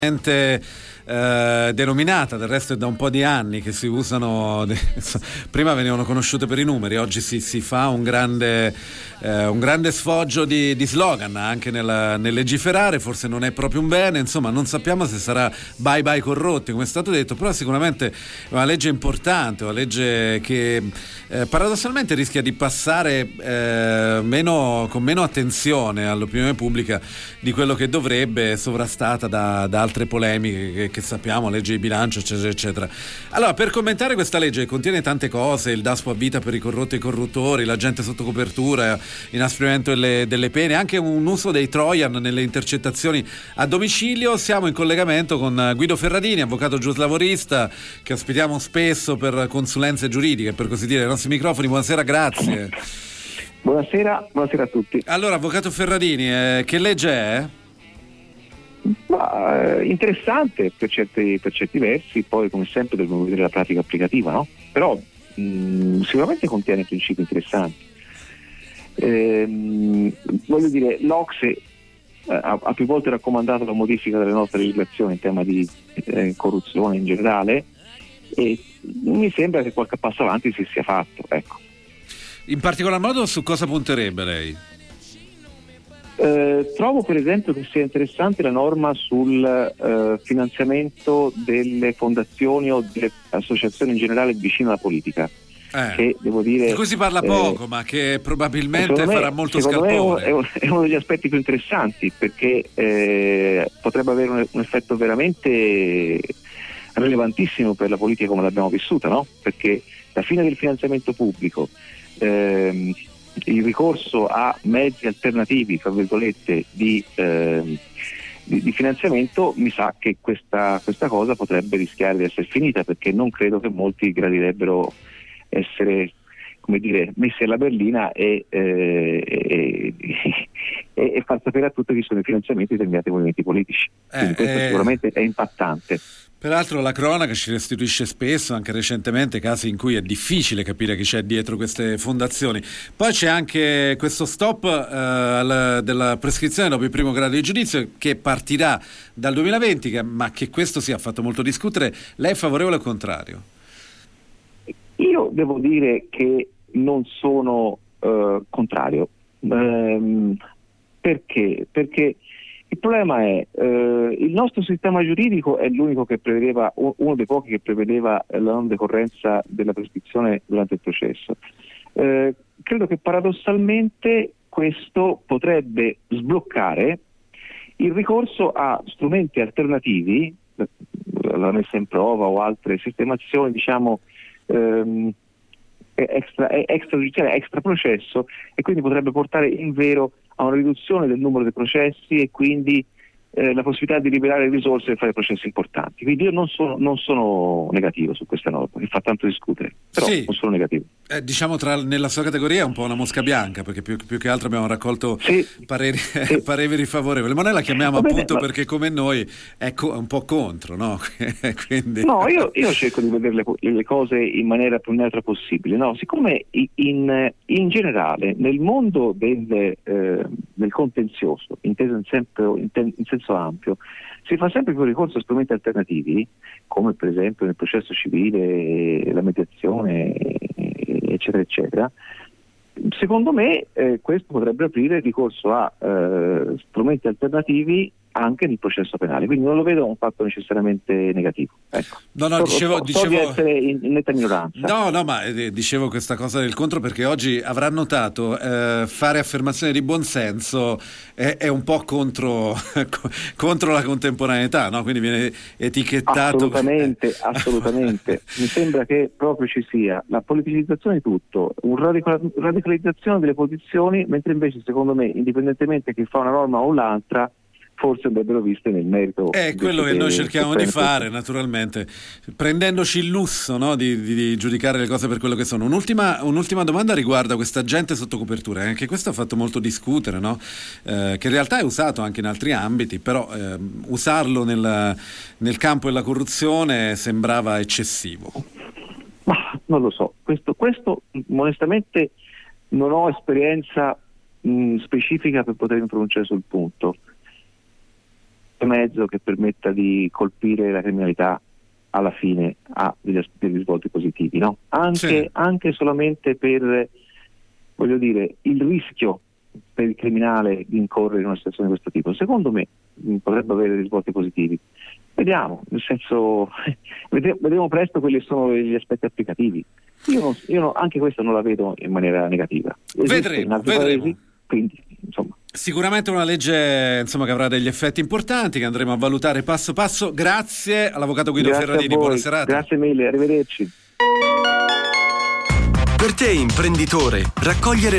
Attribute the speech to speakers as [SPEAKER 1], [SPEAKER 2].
[SPEAKER 1] denominata, del resto è da un po' di anni che si usano, prima venivano conosciute per i numeri, oggi si fa un grande sfoggio di slogan anche nel legiferare. Forse non è proprio un bene, insomma non sappiamo se sarà bye bye corrotti come è stato detto, però sicuramente è una legge importante, una legge che paradossalmente rischia di passare con meno attenzione all'opinione pubblica di quello che dovrebbe, sovrastata da altre polemiche che sappiamo, legge di bilancio eccetera eccetera. Allora, per commentare questa legge che contiene tante cose, il Daspo a vita per i corrotti e i corruttori, l'agente sotto copertura, inasprimento delle pene, anche un uso dei trojan nelle intercettazioni a domicilio, siamo in collegamento con Guido Ferradini, avvocato giuslavorista che ospitiamo spesso per consulenze giuridiche, per così dire, ai nostri microfoni. Buonasera, grazie.
[SPEAKER 2] Buonasera a tutti.
[SPEAKER 1] Allora, avvocato Ferradini, che legge è?
[SPEAKER 2] Interessante per certi versi, poi come sempre dobbiamo vedere la pratica applicativa, no? Però sicuramente contiene principi interessanti. Voglio dire, l'Ocse ha più volte raccomandato la modifica delle nostre legislazioni in tema di corruzione in generale, e mi sembra che qualche passo avanti si sia fatto, ecco.
[SPEAKER 1] In particolar modo su cosa punterebbe lei?
[SPEAKER 2] Trovo per esempio che sia interessante la norma sul finanziamento delle fondazioni o delle associazioni in generale vicine alla politica, che devo dire,
[SPEAKER 1] di cui si parla poco, ma che probabilmente farà molto scalpore.
[SPEAKER 2] È uno degli aspetti più interessanti, perché potrebbe avere un effetto veramente rilevantissimo per la politica come l'abbiamo vissuta, no? Perché la fine del finanziamento pubblico, il ricorso a mezzi alternativi, tra virgolette, di finanziamento, mi sa che questa cosa potrebbe rischiare di essere finita, perché non credo che molti gradirebbero essere, come dire, messi alla berlina e far sapere a tutti chi sono i finanziamenti determinati ai movimenti politici. Quindi questo sicuramente è impattante.
[SPEAKER 1] Peraltro la cronaca ci restituisce spesso, anche recentemente, casi in cui è difficile capire chi c'è dietro queste fondazioni. Poi c'è anche questo stop della prescrizione dopo il primo grado di giudizio, che partirà dal 2020, ma che questo ha fatto molto discutere. Lei è favorevole o contrario?
[SPEAKER 2] Io devo dire che non sono contrario. Perché? Perché il problema è il nostro sistema giuridico è l'unico che prevedeva, uno dei pochi che prevedeva la non decorrenza della prescrizione durante il processo. Credo che paradossalmente questo potrebbe sbloccare il ricorso a strumenti alternativi, la messa in prova o altre sistemazioni, diciamo, extragiudiziale, extra processo, e quindi potrebbe portare in vero a una riduzione del numero dei processi e quindi la possibilità di liberare risorse e fare processi importanti. Quindi io non sono negativo su questa norma, che fa tanto discutere, però sì, non sono negativo.
[SPEAKER 1] Diciamo nella sua categoria è un po' una mosca bianca, perché più che altro abbiamo raccolto pareri favorevoli, ma noi la chiamiamo appunto perché come noi è un po' contro, no? Quindi... No,
[SPEAKER 2] io cerco di vedere le cose in maniera più neutra possibile, no? Siccome in generale nel mondo del contenzioso, inteso in senso ampio, si fa sempre più ricorso a strumenti alternativi, come per esempio nel processo civile la mediazione, eccetera eccetera. Secondo me questo potrebbe aprire il ricorso a strumenti alternativi anche nel processo penale, quindi non lo vedo un fatto necessariamente negativo. Ecco.
[SPEAKER 1] Dicevo
[SPEAKER 2] di essere in netta minoranza.
[SPEAKER 1] No, ma dicevo questa cosa del contro perché oggi avrà notato fare affermazioni di buonsenso è un po' contro la contemporaneità, no? Quindi viene etichettato.
[SPEAKER 2] Assolutamente. Mi sembra che proprio ci sia la politicizzazione di tutto, radicalizzazione delle posizioni, mentre invece secondo me, indipendentemente che fa una norma o l'altra, forse andrebbero viste nel merito.
[SPEAKER 1] È quello che noi cerchiamo di fare, naturalmente, prendendoci il lusso, no, di giudicare le cose per quello che sono. Un'ultima domanda riguarda questa agente sotto copertura, anche questo ha fatto molto discutere, no? Che in realtà è usato anche in altri ambiti, però usarlo nel campo della corruzione sembrava eccessivo.
[SPEAKER 2] Ma non lo so, questo onestamente non ho esperienza specifica per potermi pronunciare sul punto. mezzo che permetta di colpire la criminalità alla fine ha degli risvolti positivi, no? Anche solamente per, voglio dire, il rischio per il criminale di incorrere in una situazione di questo tipo, secondo me potrebbe avere risvolti positivi. Vediamo, nel senso vedremo presto quelli sono gli aspetti applicativi. Io anche questo non la vedo in maniera negativa.
[SPEAKER 1] Vedremo.
[SPEAKER 2] Paesi, quindi insomma.
[SPEAKER 1] Sicuramente una legge che avrà degli effetti importanti che andremo a valutare passo passo. Grazie all'avvocato Guido Ferradini, buona serata.
[SPEAKER 2] Grazie mille, arrivederci.
[SPEAKER 3] Per te imprenditore, raccogliere